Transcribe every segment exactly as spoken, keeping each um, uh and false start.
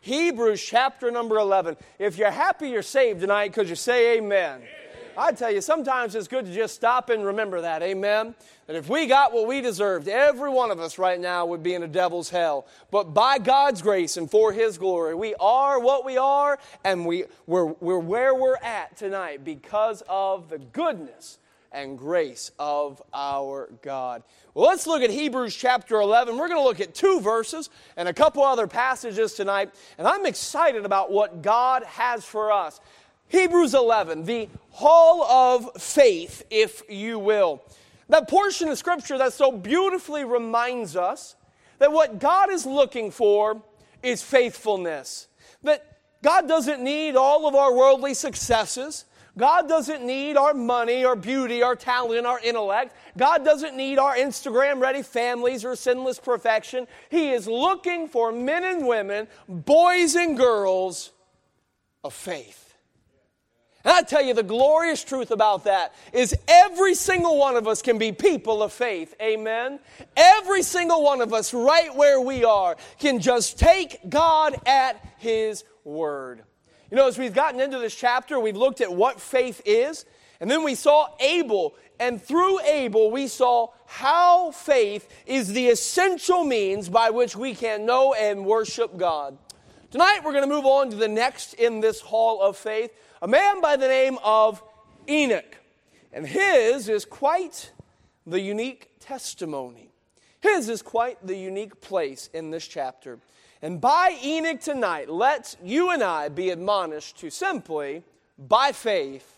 Hebrews chapter number eleven. If you're happy you're saved tonight, could you say amen? Amen. I tell you, sometimes it's good to just stop and remember that, amen? That if we got what we deserved, every one of us right now would be in a devil's hell. But by God's grace and for His glory, we are what we are, and we, we're, we're where we're at tonight because of the goodness and grace of our God. Well, let's look at Hebrews chapter eleven. We're going to look at two verses and a couple other passages tonight, and I'm excited about what God has for us. Hebrews eleven, the hall of faith, if you will. That portion of Scripture that so beautifully reminds us that what God is looking for is faithfulness. That God doesn't need all of our worldly successes. God doesn't need our money, our beauty, our talent, our intellect. God doesn't need our Instagram-ready families or sinless perfection. He is looking for men and women, boys and girls of faith. And I tell you, the glorious truth about that is every single one of us can be people of faith. Amen? Every single one of us, right where we are, can just take God at His word. You know, as we've gotten into this chapter, we've looked at what faith is, and then we saw Abel, and through Abel we saw how faith is the essential means by which we can know and worship God. Tonight we're going to move on to the next in this hall of faith, a man by the name of Enoch. And his is quite the unique testimony. His is quite the unique place in this chapter. And by Enoch tonight, let you and I be admonished to simply, by faith,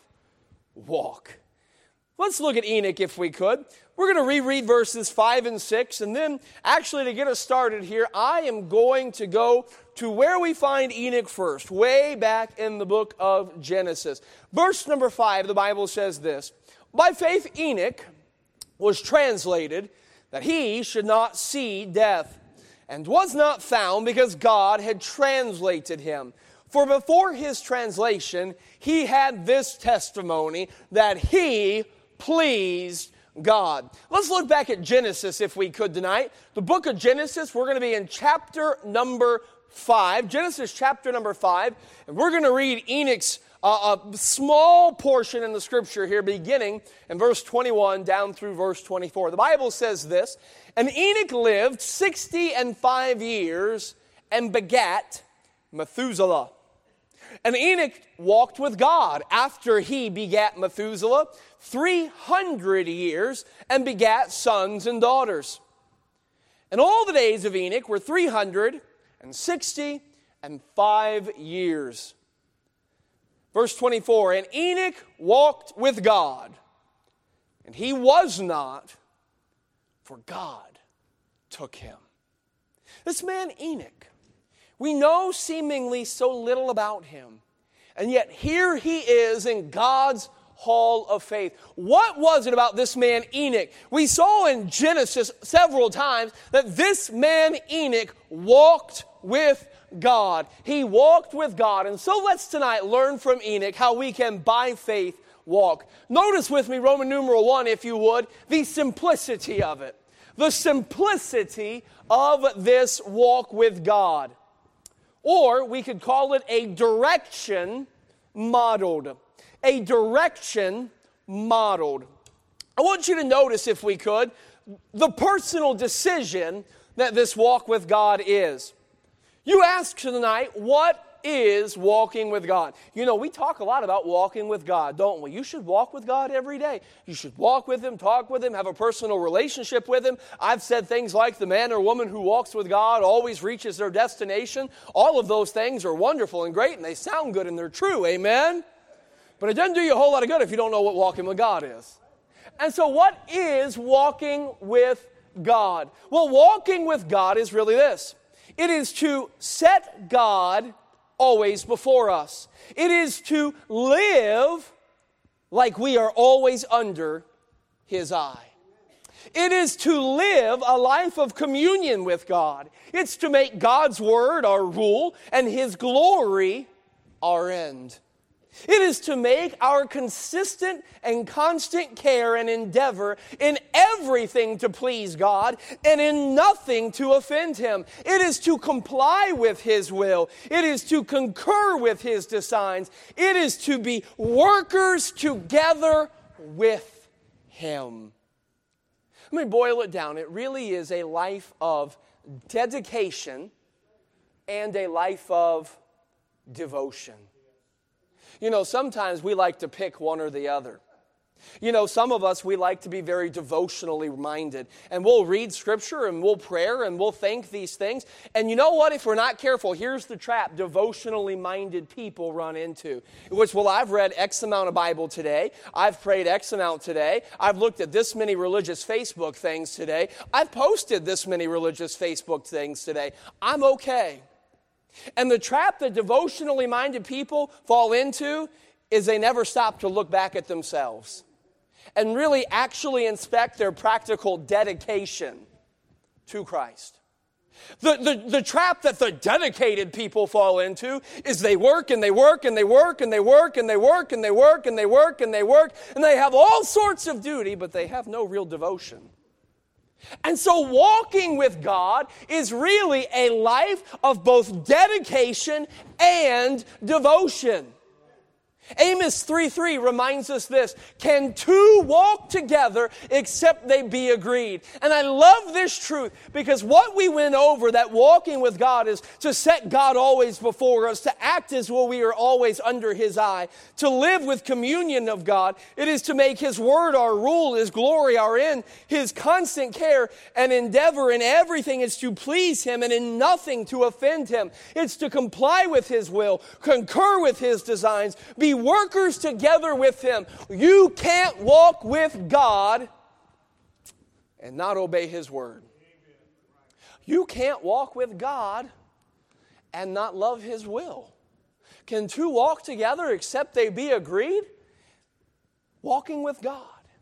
walk. Let's look at Enoch if we could. We're going to reread verses five and six, and then actually to get us started here, I am going to go to where we find Enoch first, way back in the book of Genesis. Verse number five, the Bible says this: by faith Enoch was translated that he should not see death, and was not found because God had translated him. For before his translation, he had this testimony that he pleased God. Let's look back at Genesis if we could tonight. The book of Genesis, we're going to be in chapter number five. Genesis chapter number five. And we're going to read Enoch's uh, a small portion in the scripture here, beginning in verse twenty-one down through verse twenty-four. The Bible says this: and Enoch lived sixty and five years and begat Methuselah. And Enoch walked with God after he begat Methuselah three hundred years and begat sons and daughters. And all the days of Enoch were three hundred and sixty and five years. Verse twenty-four, and Enoch walked with God, and he was not, for God took him. This man Enoch, we know seemingly so little about him, and yet here he is in God's hall of faith. What was it about this man Enoch? We saw in Genesis several times that this man Enoch walked with God. He walked with God. And so let's tonight learn from Enoch how we can, by faith, walk. Notice with me Roman numeral one, if you would, the simplicity of it. The simplicity of this walk with God. Or we could call it a direction modeled. A direction modeled. I want you to notice, if we could, the personal decision that this walk with God is. You ask tonight, what is walking with God? You know, we talk a lot about walking with God, don't we? You should walk with God every day. You should walk with Him, talk with Him, have a personal relationship with Him. I've said things like the man or woman who walks with God always reaches their destination. All of those things are wonderful and great, and they sound good and they're true, amen? But it doesn't do you a whole lot of good if you don't know what walking with God is. And so what is walking with God? Well, walking with God is really this. It is to set God always before us. It is to live like we are always under His eye. It is to live a life of communion with God. It's to make God's Word our rule and His glory our end. It is to make our consistent and constant care and endeavor in everything to please God and in nothing to offend Him. It is to comply with His will. It is to concur with His designs. It is to be workers together with Him. Let me boil it down. It really is a life of dedication and a life of devotion. You know, sometimes we like to pick one or the other. You know, some of us, we like to be very devotionally minded. And we'll read Scripture and we'll pray and we'll think these things. And you know what? If we're not careful, here's the trap devotionally minded people run into. Which, well, I've read X amount of Bible today. I've prayed X amount today. I've looked at this many religious Facebook things today. I've posted this many religious Facebook things today. I'm okay. And the trap that devotionally minded people fall into is they never stop to look back at themselves and really actually inspect their practical dedication to Christ. The, the, the trap that the dedicated people fall into is they work and they work and they work and they work and they work and they work and they work and they work and they have all sorts of duty, but they have no real devotion. And so walking with God is really a life of both dedication and devotion. Amos three three reminds us this, can two walk together except they be agreed? And I love this truth because what we went over, that walking with God, is to set God always before us, to act as though we are always under His eye, to live with communion of God. It is to make His word our rule, His glory our end, His constant care and endeavor in everything is to please Him and in nothing to offend Him. It's to comply with His will, concur with His designs, be workers together with Him. You can't walk with God and not obey His word. You can't walk with God and not love His will. Can two walk together except they be agreed? Walking with God.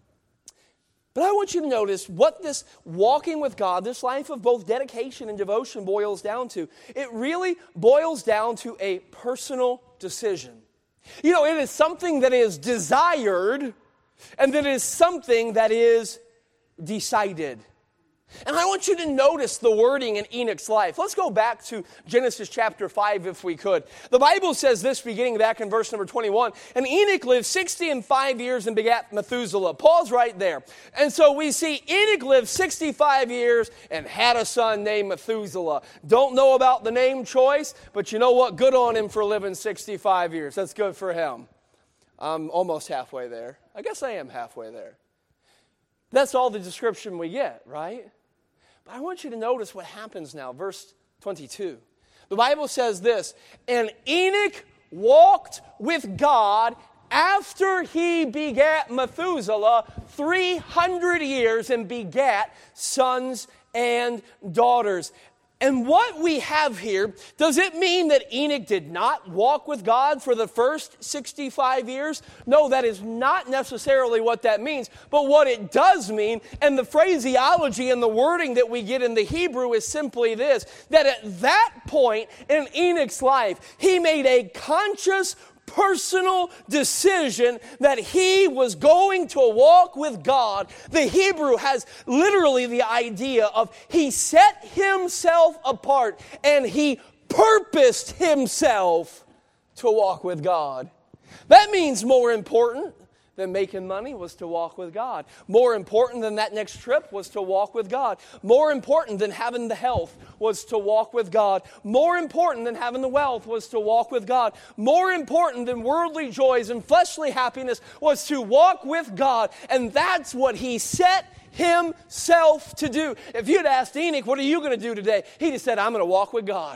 But I want you to notice what this walking with God, this life of both dedication and devotion boils down to. It really boils down to a personal decision. You know, it is something that is desired, and that is something that is decided. And I want you to notice the wording in Enoch's life. Let's go back to Genesis chapter five if we could. The Bible says this beginning back in verse number twenty-one. And Enoch lived sixty and five years and begat Methuselah. Pause right there. And so we see Enoch lived sixty-five years and had a son named Methuselah. Don't know about the name choice, but you know what? Good on him for living sixty-five years. That's good for him. I'm almost halfway there. I guess I am halfway there. That's all the description we get, right? But I want you to notice what happens now. Verse twenty-two. The Bible says this, and Enoch walked with God after he begat Methuselah three hundred years and begat sons and daughters. And what we have here, does it mean that Enoch did not walk with God for the first sixty-five years? No, that is not necessarily what that means. But what it does mean, and the phraseology and the wording that we get in the Hebrew is simply this, that at that point in Enoch's life, he made a conscious personal decision that he was going to walk with God. The Hebrew has literally the idea of he set himself apart and he purposed himself to walk with God. That means more important than making money was to walk with God. More important than that next trip was to walk with God. More important than having the health was to walk with God. More important than having the wealth was to walk with God. More important than worldly joys and fleshly happiness was to walk with God. And that's what he set himself to do. If you'd asked Enoch, what are you going to do today? He'd have said, I'm going to walk with God.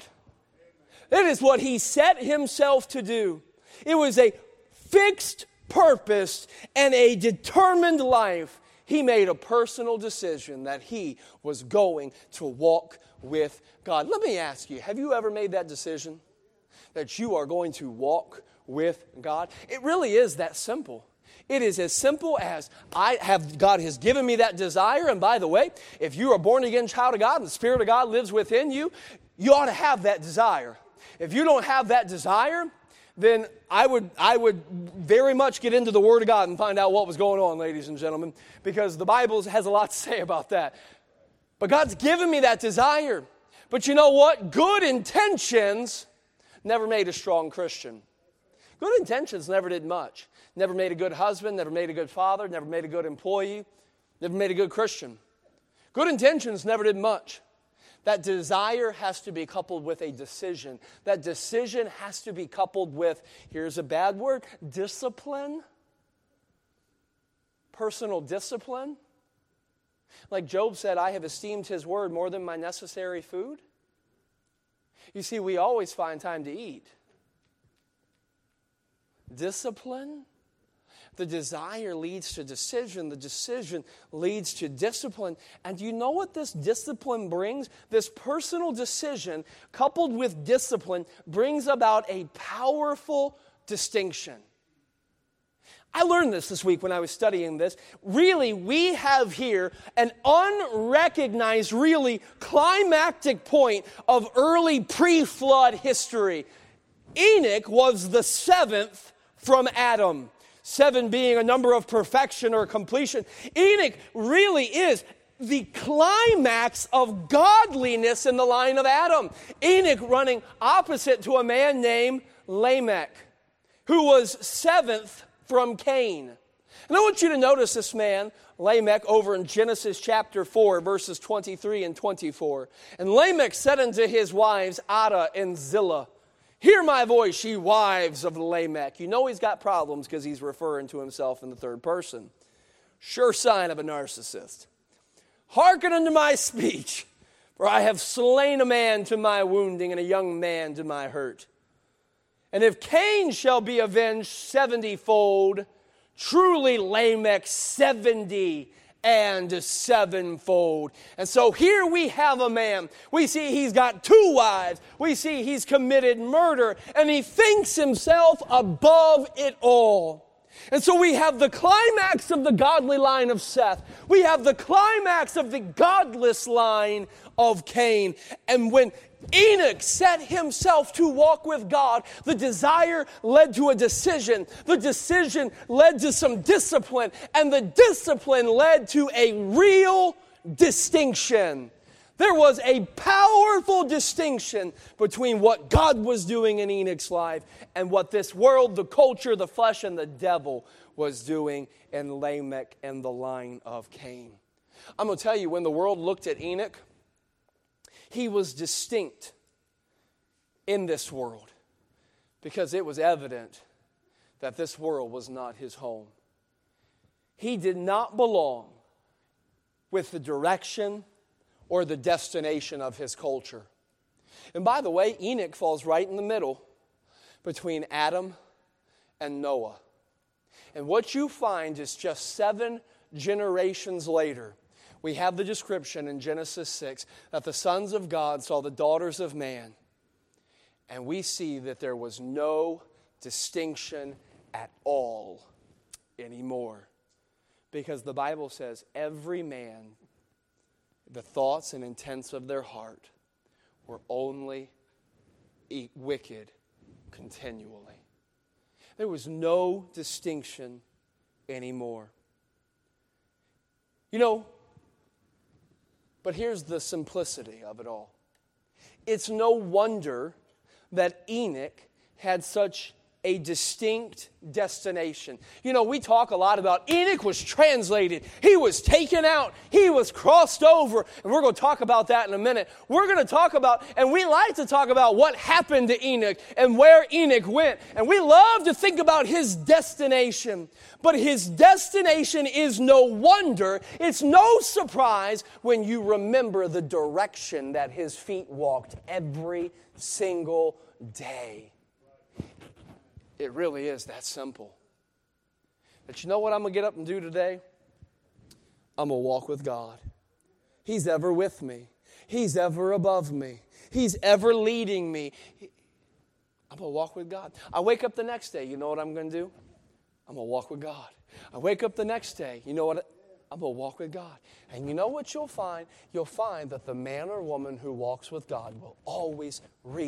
It is what he set himself to do. It was a fixed purpose and a determined life. He made a personal decision that he was going to walk with God. Let me ask you, have you ever made that decision that you are going to walk with God? It really is that simple. It is as simple as I have, God has given me that desire. And by the way, if you are a born again child of God and the Spirit of God lives within you, you ought to have that desire. If you don't have that desire, then I would I would very much get into the Word of God and find out what was going on, ladies and gentlemen, because the Bible has a lot to say about that. But God's given me that desire. But you know what? Good intentions never made a strong Christian. Good intentions never did much. Never made a good husband, never made a good father, never made a good employee, never made a good Christian. Good intentions never did much. That desire has to be coupled with a decision. That decision has to be coupled with, here's a bad word, discipline. Personal discipline. Like Job said, I have esteemed his word more than my necessary food. You see, we always find time to eat. Discipline. The desire leads to decision. The decision leads to discipline. And do you know what this discipline brings? This personal decision, coupled with discipline, brings about a powerful distinction. I learned this this week when I was studying this. Really, we have here an unrecognized, really climactic point of early pre-flood history. Enoch was the seventh from Adam. Seven being a number of perfection or completion. Enoch really is the climax of godliness in the line of Adam. Enoch running opposite to a man named Lamech, who was seventh from Cain. And I want you to notice this man, Lamech, over in Genesis chapter four, verses twenty-three and twenty-four. And Lamech said unto his wives, Adah and Zillah, hear my voice, ye wives of Lamech. You know he's got problems because he's referring to himself in the third person. Sure sign of a narcissist. Hearken unto my speech, for I have slain a man to my wounding and a young man to my hurt. And if Cain shall be avenged seventyfold, truly Lamech seventy and sevenfold. And so here we have a man. We see he's got two wives. We see he's committed murder. And he thinks himself above it all. And so we have the climax of the godly line of Seth. We have the climax of the godless line of Cain. And when Enoch set himself to walk with God, the desire led to a decision. The decision led to some discipline. And the discipline led to a real distinction. There was a powerful distinction between what God was doing in Enoch's life and what this world, the culture, the flesh, and the devil was doing in Lamech and the line of Cain. I'm going to tell you, when the world looked at Enoch, he was distinct in this world because it was evident that this world was not his home. He did not belong with the direction or the destination of his culture. And by the way, Enoch falls right in the middle between Adam and Noah. And what you find is just seven generations later, we have the description in Genesis six that the sons of God saw the daughters of man. And we see that there was no distinction at all anymore. Because the Bible says every man, the thoughts and intents of their heart were only wicked continually. There was no distinction anymore. You know, but here's the simplicity of it all. It's no wonder that Enoch had such a distinct destination. You know, we talk a lot about Enoch was translated. He was taken out. He was crossed over. And we're going to talk about that in a minute. We're going to talk about, and we like to talk about what happened to Enoch and where Enoch went. And we love to think about his destination. But his destination is no wonder. It's no surprise when you remember the direction that his feet walked every single day. It really is that simple. But you know what I'm going to get up and do today? I'm going to walk with God. He's ever with me. He's ever above me. He's ever leading me. I'm going to walk with God. I wake up the next day. You know what I'm going to do? I'm going to walk with God. I wake up the next day. You know what? I'm going to walk with God. And you know what you'll find? You'll find that the man or woman who walks with God will always reach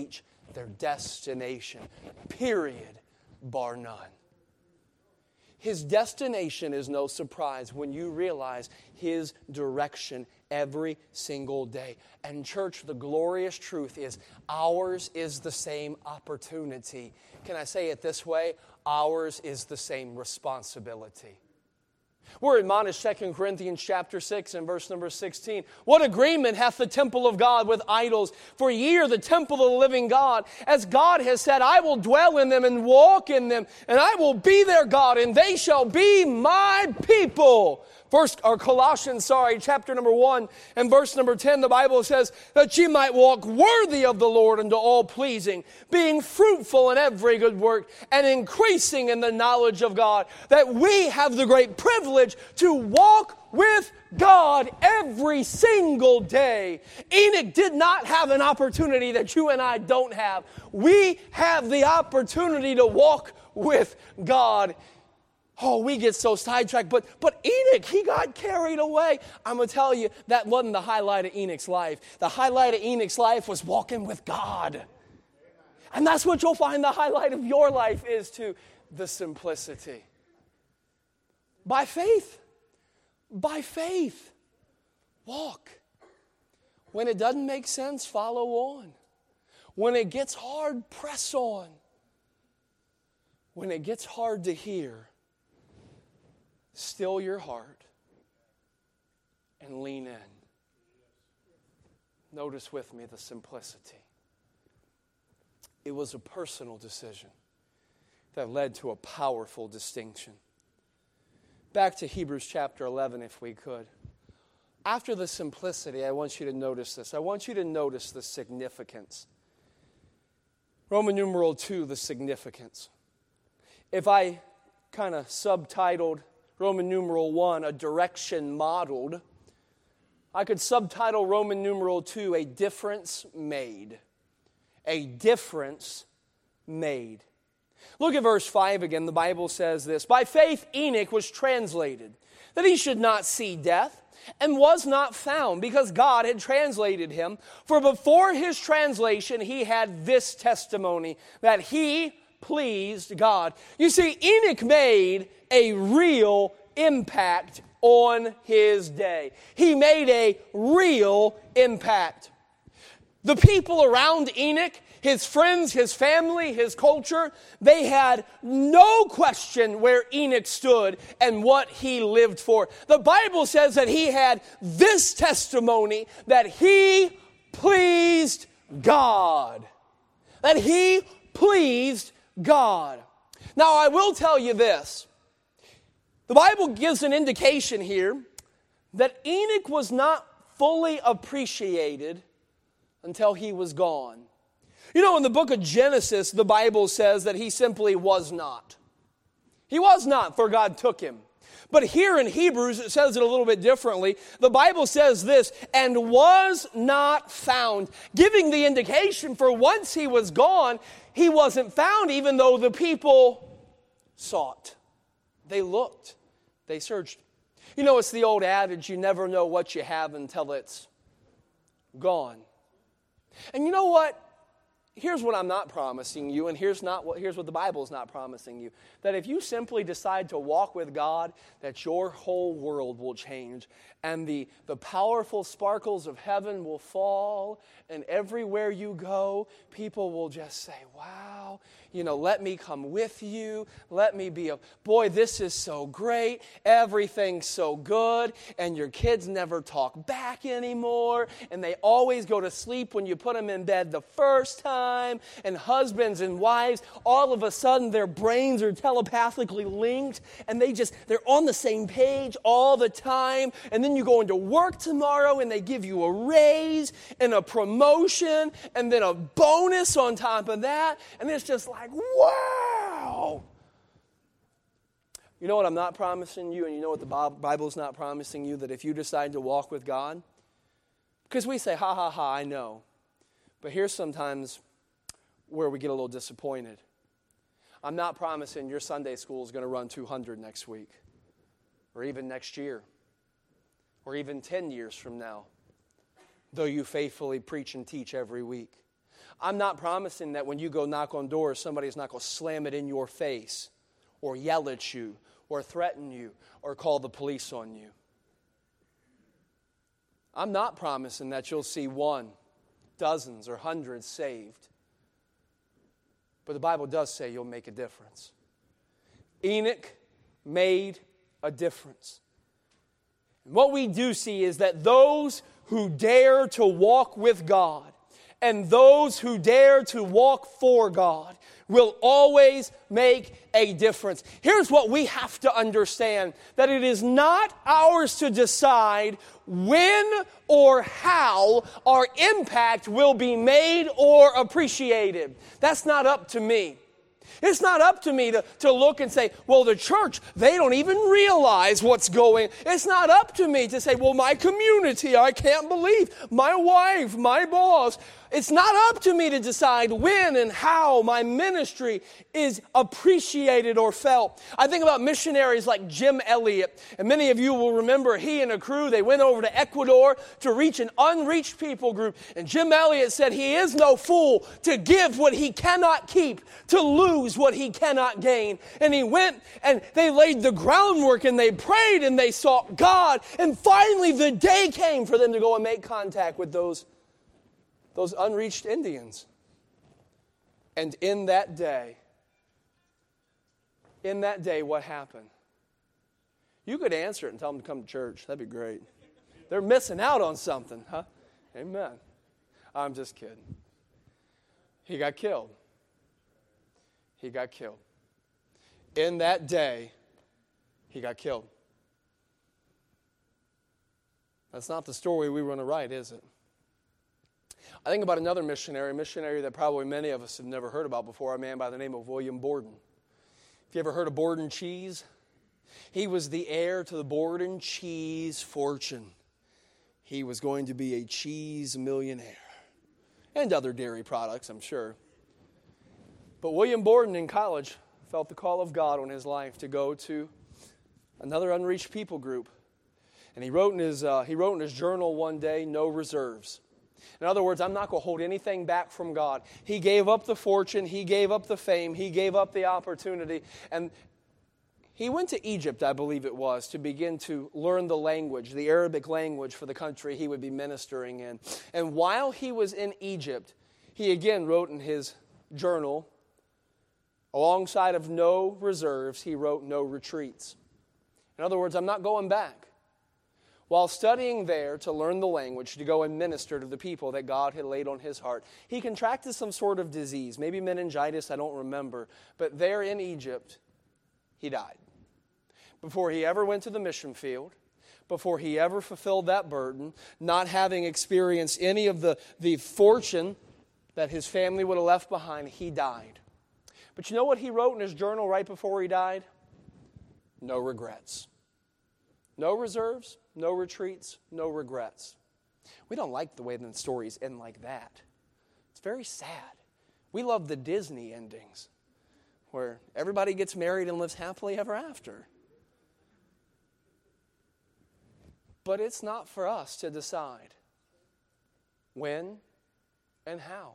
their destination. Period. Bar none. His destination is no surprise when you realize His direction every single day. And church, the glorious truth is ours is the same opportunity. Can I say it this way? Ours is the same responsibility. We're admonished, Second Corinthians chapter six and verse number sixteen. What agreement hath the temple of God with idols? For ye are the temple of the living God. As God has said, I will dwell in them and walk in them, and I will be their God, and they shall be my people. First, or Colossians, sorry, chapter number one and verse number ten, the Bible says that ye might walk worthy of the Lord unto all pleasing, being fruitful in every good work and increasing in the knowledge of God, that we have the great privilege to walk with God every single day. Enoch did not have an opportunity that you and I don't have. We have the opportunity to walk with God. Oh, we get so sidetracked, but but Enoch, he got carried away. I'm going to tell you, that wasn't the highlight of Enoch's life. The highlight of Enoch's life was walking with God. And that's what you'll find the highlight of your life is too, the simplicity. By faith, by faith, walk. When it doesn't make sense, follow on. When it gets hard, press on. When it gets hard to hear, still your heart and lean in. Notice with me the simplicity. It was a personal decision that led to a powerful distinction. Back to Hebrews chapter eleven, if we could. After the simplicity, I want you to notice this. I want you to notice the significance. Roman numeral two, the significance. If I kind of subtitled Roman numeral one, a direction modeled, I could subtitle Roman numeral two, a difference made. A difference made. Look at verse five again. The Bible says this. By faith Enoch was translated, that he should not see death, and was not found, because God had translated him. For before his translation he had this testimony, that he pleased God. You see, Enoch made a real impact on his day. He made a real impact. The people around Enoch, his friends, his family, his culture, they had no question where Enoch stood and what he lived for. The Bible says that he had this testimony, that he pleased God. That he pleased God. Now, I will tell you this. The Bible gives an indication here that Enoch was not fully appreciated until he was gone. You know, in the book of Genesis, the Bible says that he simply was not. He was not, for God took him. But here in Hebrews, it says it a little bit differently. The Bible says this, and was not found, giving the indication for once he was gone, he wasn't found, even though the people sought. They looked. They searched. You know, it's the old adage, you never know what you have until it's gone. And you know what? Here's what I'm not promising you, and here's not what here's what the Bible's not promising you. That if you simply decide to walk with God, that your whole world will change. And the, the powerful sparkles of heaven will fall, and everywhere you go, people will just say, wow, you know, let me come with you. Let me be a, boy, this is so great. Everything's so good. And your kids never talk back anymore. And they always go to sleep when you put them in bed the first time. And husbands and wives, all of a sudden their brains are telepathically linked. And they just, they're on the same page all the time. And then you go into work tomorrow and they give you a raise and a promotion and then a bonus on top of that. And it's just like, wow. You know what I'm not promising you, and you know what the Bible's not promising you, that if you decide to walk with God, because we say, ha, ha, ha, I know. But here's sometimes where we get a little disappointed. I'm not promising your Sunday school is going to run two hundred next week, or even next year, or even ten years from now, though you faithfully preach and teach every week. I'm not promising that when you go knock on doors, somebody's not going to slam it in your face or yell at you or threaten you or call the police on you. I'm not promising that you'll see one, dozens, or hundreds saved. But the Bible does say you'll make a difference. Enoch made a difference. And what we do see is that those who dare to walk with God and those who dare to walk for God will always make a difference. Here's what we have to understand, that it is not ours to decide when or how our impact will be made or appreciated. That's not up to me. It's not up to me to, to look and say, well, the church, they don't even realize what's going. It's not up to me to say, well, my community, I can't believe, my wife, my boss. It's not up to me to decide when and how my ministry is appreciated or felt. I think about missionaries like Jim Elliot, and many of you will remember he and a crew, they went over to Ecuador to reach an unreached people group. And Jim Elliot said he is no fool to give what he cannot keep, to lose what he cannot gain. And he went and they laid the groundwork and they prayed and they sought God. And finally the day came for them to go and make contact with those Those unreached Indians. And in that day, in that day, what happened? You could answer it and tell them to come to church. That'd be great. They're missing out on something, huh? Amen. I'm just kidding. He got killed. He got killed. In that day, he got killed. That's not the story we want to write, is it? I think about another missionary, a missionary that probably many of us have never heard about before, a man by the name of William Borden. Have you ever heard of Borden cheese? He was the heir to the Borden cheese fortune. He was going to be a cheese millionaire. And other dairy products, I'm sure. But William Borden in college felt the call of God on his life to go to another unreached people group. And he wrote in his, uh, he wrote in his journal one day, no reserves. In other words, I'm not going to hold anything back from God. He gave up the fortune. He gave up the fame. He gave up the opportunity. And he went to Egypt, I believe it was, to begin to learn the language, the Arabic language for the country he would be ministering in. And while he was in Egypt, he again wrote in his journal, alongside of no reserves, he wrote no retreats. In other words, I'm not going back. While studying there to learn the language, to go and minister to the people that God had laid on his heart, he contracted some sort of disease, maybe meningitis, I don't remember. But there in Egypt, he died. Before he ever went to the mission field, before he ever fulfilled that burden, not having experienced any of the, the fortune that his family would have left behind, he died. But you know what he wrote in his journal right before he died? No regrets. No reserves, no retreats, no regrets. We don't like the way the stories end like that. It's very sad. We love the Disney endings where everybody gets married and lives happily ever after. But it's not for us to decide when and how.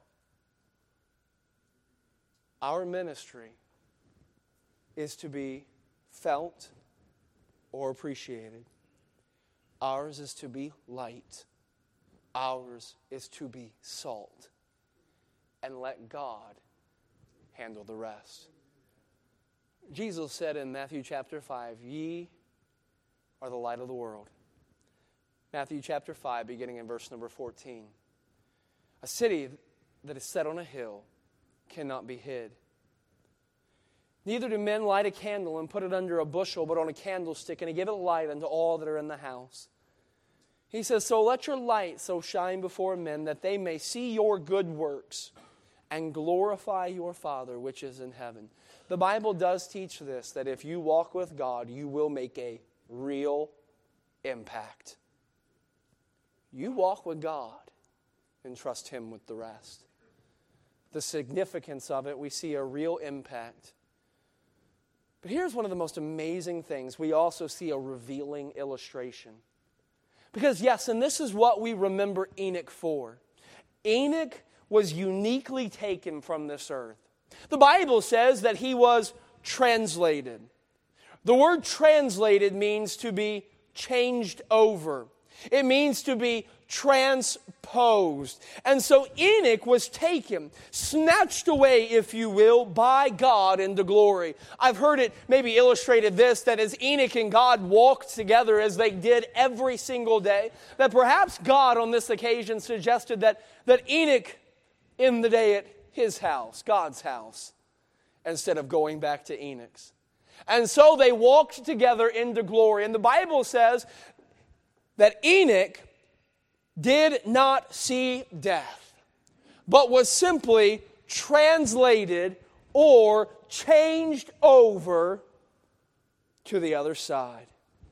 Our ministry is to be felt or appreciated. Ours is to be light. Ours is to be salt. And let God handle the rest. Jesus said in Matthew chapter five, ye are the light of the world. Matthew chapter five, beginning in verse number fourteen. A city that is set on a hill cannot be hid. Neither do men light a candle and put it under a bushel, but on a candlestick, and give it light unto all that are in the house. He says, so let your light so shine before men that they may see your good works and glorify your Father which is in heaven. The Bible does teach this, that if you walk with God, you will make a real impact. You walk with God and trust Him with the rest. The significance of it, we see a real impact. But here's one of the most amazing things. We also see a revealing illustration. Because yes, and this is what we remember Enoch for. Enoch was uniquely taken from this earth. The Bible says that he was translated. The word translated means to be changed over. It means to be transposed. And so Enoch was taken, snatched away, if you will, by God into glory. I've heard it maybe illustrated this, that as Enoch and God walked together as they did every single day, that perhaps God on this occasion suggested that, that Enoch in the day at his house, God's house, instead of going back to Enoch's. And so they walked together into glory. And the Bible says that Enoch did not see death, but was simply translated or changed over to the other side.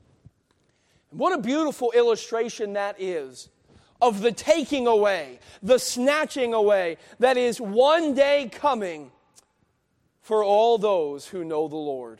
And what a beautiful illustration that is of the taking away, the snatching away that is one day coming for all those who know the Lord.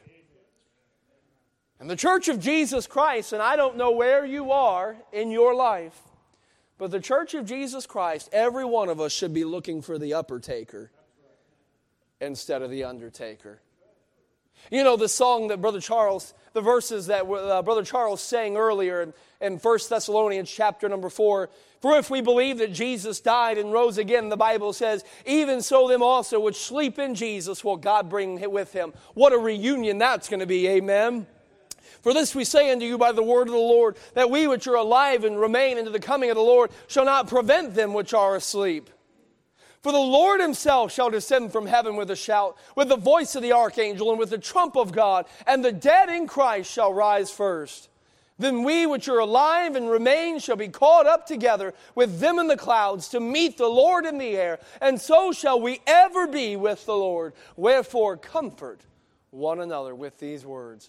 And the Church of Jesus Christ, and I don't know where you are in your life, but the Church of Jesus Christ, every one of us should be looking for the upper taker instead of the undertaker. You know the song that Brother Charles, the verses that uh, Brother Charles sang earlier in, in First Thessalonians chapter number four. For if we believe that Jesus died and rose again, the Bible says, even so them also which sleep in Jesus will God bring with him. What a reunion that's going to be, amen. For this we say unto you by the word of the Lord, that we which are alive and remain unto the coming of the Lord shall not prevent them which are asleep. For the Lord himself shall descend from heaven with a shout, with the voice of the archangel, and with the trump of God, and the dead in Christ shall rise first. Then we which are alive and remain shall be caught up together with them in the clouds to meet the Lord in the air, and so shall we ever be with the Lord. Wherefore comfort one another with these words.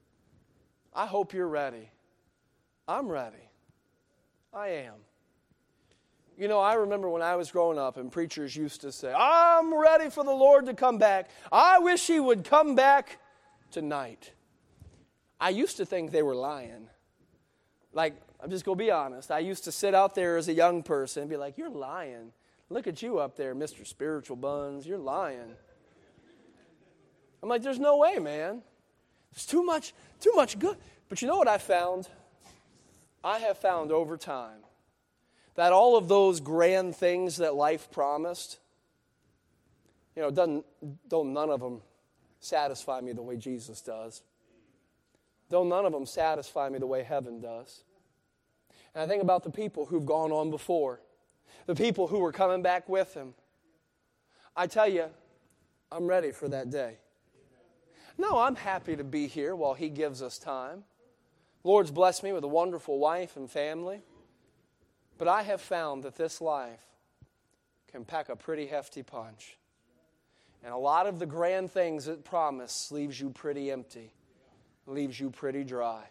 I hope you're ready. I'm ready. I am. You know, I remember when I was growing up and preachers used to say, I'm ready for the Lord to come back. I wish he would come back tonight. I used to think they were lying. Like, I'm just going to be honest. I used to sit out there as a young person and be like, you're lying. Look at you up there, Mister Spiritual Buns. You're lying. I'm like, there's no way, man. There's too much, too much good. But you know what I found? I have found over time that all of those grand things that life promised, you know, doesn't, don't none of them satisfy me the way Jesus does. Don't none of them satisfy me the way heaven does. And I think about the people who've gone on before, the people who were coming back with him. I tell you, I'm ready for that day. No, I'm happy to be here while he gives us time. Lord's blessed me with a wonderful wife and family. But I have found that this life can pack a pretty hefty punch. And a lot of the grand things it promised leaves you pretty empty, leaves you pretty dry.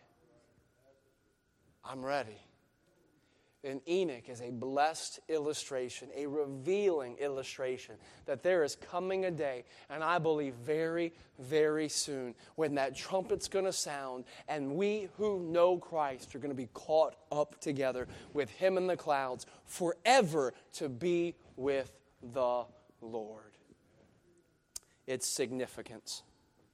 I'm ready. And Enoch is a blessed illustration, a revealing illustration that there is coming a day, and I believe very, very soon, when that trumpet's going to sound, and we who know Christ are going to be caught up together with him in the clouds, forever to be with the Lord. Its significance.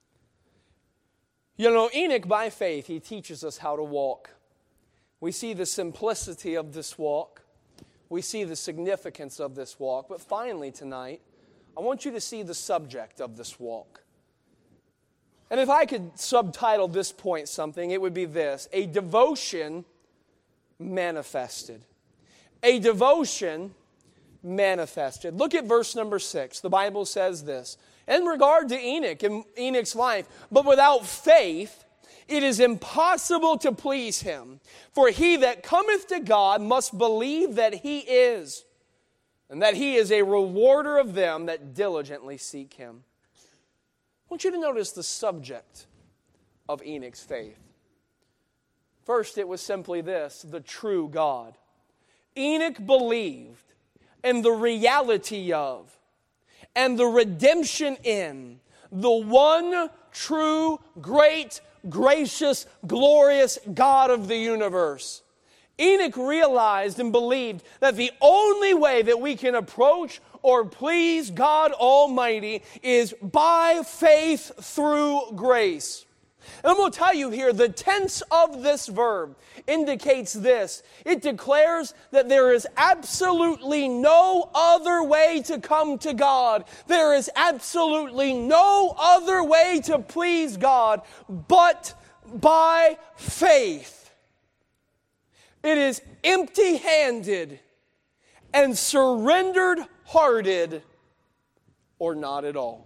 You know, Enoch, by faith, he teaches us how to walk. We see the simplicity of this walk. We see the significance of this walk. But finally tonight, I want you to see the subject of this walk. And if I could subtitle this point something, it would be this: a devotion manifested. A devotion manifested. Look at verse number six. The Bible says this. In regard to Enoch and Enoch's life, but without faith, it is impossible to please him. For he that cometh to God must believe that he is, and that he is a rewarder of them that diligently seek him. I want you to notice the subject of Enoch's faith. First, it was simply this: the true God. Enoch believed in the reality of and the redemption in the one true, great, gracious, glorious God of the universe. Enoch realized and believed that the only way that we can approach or please God Almighty is by faith through grace. And I'm going to tell you here, the tense of this verb indicates this. It declares that there is absolutely no other way to come to God. There is absolutely no other way to please God but by faith. It is empty-handed and surrendered-hearted, or not at all.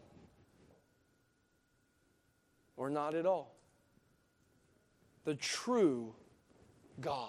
Or not at all. The true God.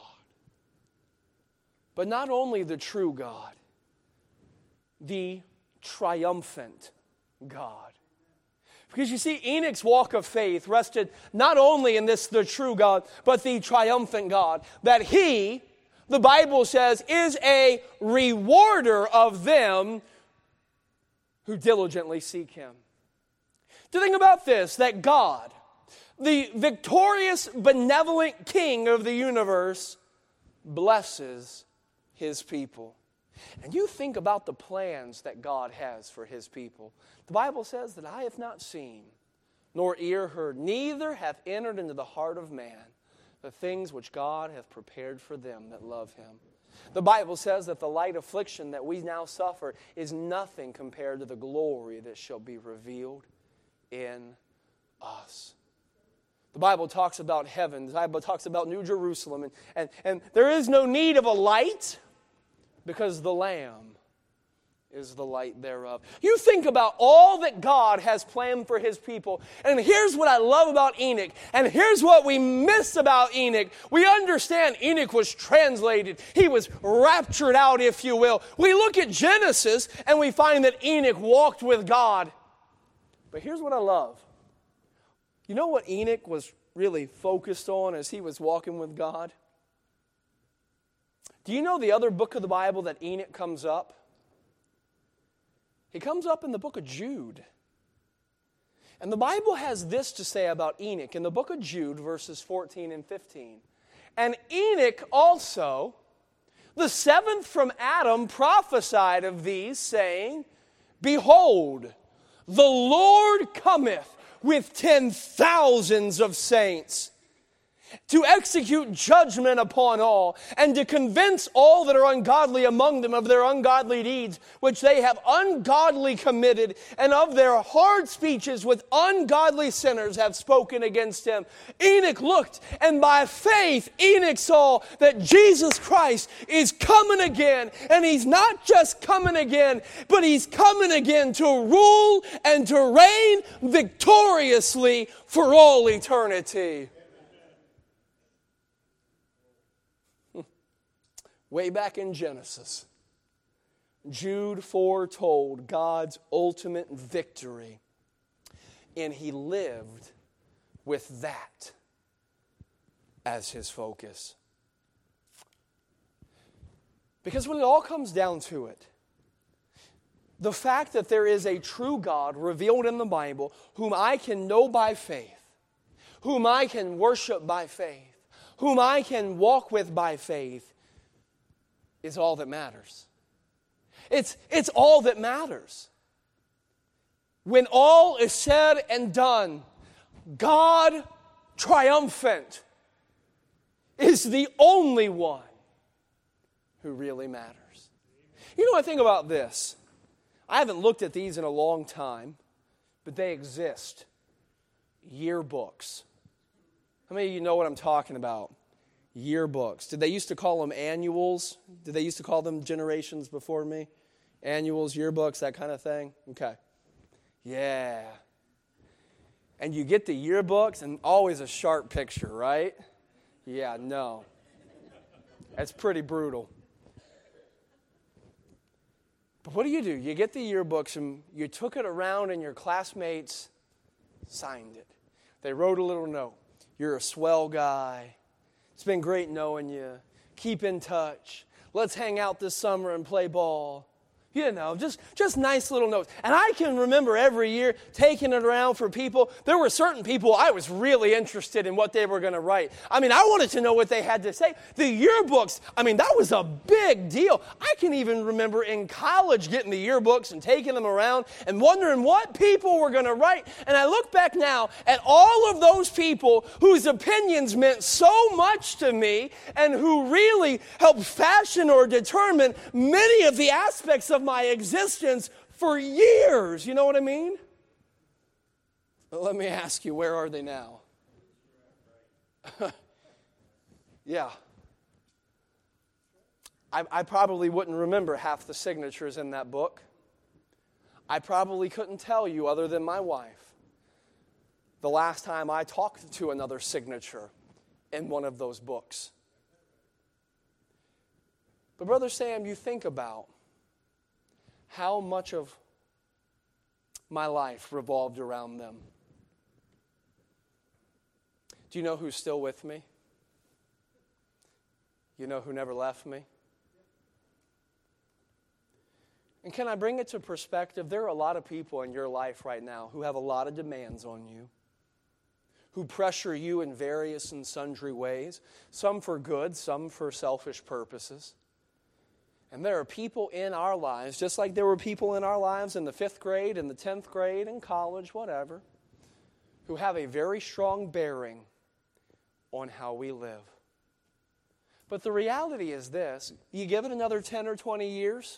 But not only the true God, the triumphant God. Because you see, Enoch's walk of faith rested not only in this, the true God, but the triumphant God. That He, the Bible says, is a rewarder of them who diligently seek Him. To think about this, that God, the victorious, benevolent King of the universe, blesses His people. And you think about the plans that God has for His people. The Bible says that I have not seen, nor ear heard, neither hath entered into the heart of man the things which God hath prepared for them that love Him. The Bible says that the light affliction that we now suffer is nothing compared to the glory that shall be revealed in us. The Bible talks about heaven. The Bible talks about New Jerusalem. And, and, and there is no need of a light because the Lamb is the light thereof. You think about all that God has planned for His people. And here's what I love about Enoch. And here's what we miss about Enoch. We understand Enoch was translated. He was raptured out, if you will. We look at Genesis and we find that Enoch walked with God. But here's what I love. You know what Enoch was really focused on as he was walking with God? Do you know the other book of the Bible that Enoch comes up? He comes up in the book of Jude. And the Bible has this to say about Enoch in the book of Jude, verses fourteen and fifteen. And Enoch also, the seventh from Adam, prophesied of these, saying, Behold, the Lord cometh with ten thousands of saints, to execute judgment upon all, and to convince all that are ungodly among them of their ungodly deeds, which they have ungodly committed, and of their hard speeches with ungodly sinners have spoken against Him. Enoch looked, and by faith Enoch saw that Jesus Christ is coming again, and He's not just coming again, but He's coming again to rule and to reign victoriously for all eternity. Way back in Genesis, Jude foretold God's ultimate victory, and he lived with that as his focus. Because when it all comes down to it, the fact that there is a true God revealed in the Bible, whom I can know by faith, whom I can worship by faith, whom I can walk with by faith, is all that matters. It's, it's all that matters. When all is said and done, God triumphant is the only one who really matters. You know, I think about this. I haven't looked at these in a long time, but they exist. Yearbooks. How many of you know what I'm talking about? Yearbooks. Did they used to call them annuals? Did they used to call them generations before me? Annuals, yearbooks, that kind of thing? Okay. Yeah. And you get the yearbooks and always a sharp picture, right? Yeah, no. That's pretty brutal. But what do you do? You get the yearbooks and you took it around and your classmates signed it. They wrote a little note. You're a swell guy. It's been great knowing you. Keep in touch. Let's hang out this summer and play ball. You know, just, just nice little notes. And I can remember every year taking it around for people. There were certain people I was really interested in what they were going to write. I mean, I wanted to know what they had to say. The yearbooks, I mean, that was a big deal. I can even remember in college getting the yearbooks and taking them around and wondering what people were going to write. And I look back now at all of those people whose opinions meant so much to me and who really helped fashion or determine many of the aspects of my existence for years. You know what I mean? But let me ask you, where are they now? Yeah. I, I probably wouldn't remember half the signatures in that book. I probably couldn't tell you, other than my wife, the last time I talked to another signature in one of those books. But Brother Sam, you think about how much of my life revolved around them. Do you know who's still with me? You know who never left me? And can I bring it to perspective? There are a lot of people in your life right now who have a lot of demands on you, who pressure you in various and sundry ways, some for good, some for selfish purposes. And there are people in our lives, just like there were people in our lives in the fifth grade, in the tenth grade, in college, whatever, who have a very strong bearing on how we live. But the reality is this: you give it another ten or twenty years,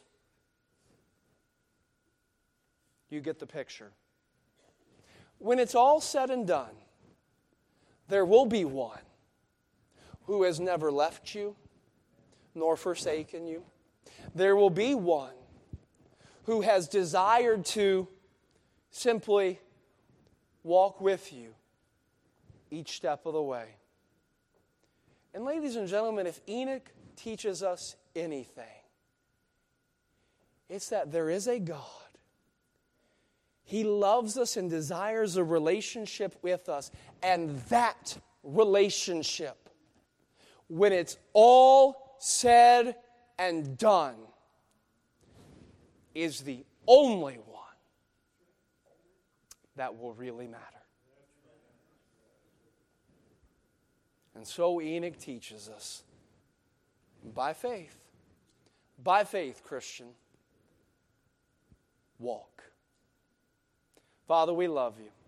you get the picture. When it's all said and done, there will be one who has never left you nor forsaken you. There will be one who has desired to simply walk with you each step of the way. And ladies and gentlemen, if Enoch teaches us anything, it's that there is a God. He loves us and desires a relationship with us. And that relationship, when it's all said and done, is the only one that will really matter. And so Enoch teaches us, by faith, by faith, Christian, walk. Father, we love you.